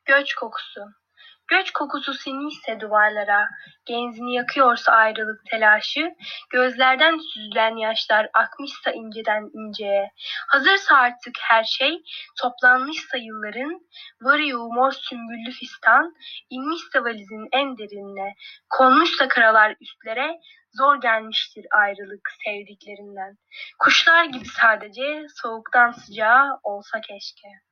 Göç kokusu. Göç kokusu sinmişse duvarlara, genzini yakıyorsa ayrılık telaşı, gözlerden süzülen yaşlar akmışsa inceden inceye, hazırsa artık her şey, toplanmışsa yılların, varıyor mor sümbüllü fistan, inmişse valizin en derinine, konmuşsa karalar üstlere, zor gelmiştir ayrılık sevdiklerinden. Kuşlar gibi sadece, soğuktan sıcağa olsa keşke.